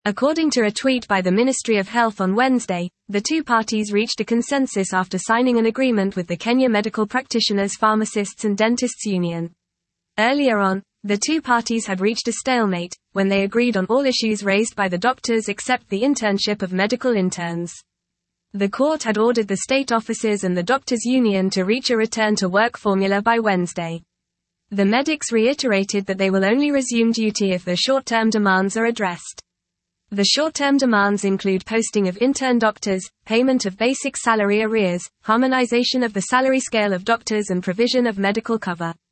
According to a tweet by the Ministry of Health on Wednesday, the two parties reached a consensus after signing an agreement with the Kenya Medical Practitioners, Pharmacists and Dentists Union. Earlier on, the two parties had reached a stalemate, when they agreed on all issues raised by the doctors except the internship of medical interns. The court had ordered the state offices and the doctors' union to reach a return-to-work formula by Wednesday. The medics reiterated that they will only resume duty if the short-term demands are addressed. The short-term demands include posting of intern doctors, payment of basic salary arrears, harmonization of the salary scale of doctors and provision of medical cover.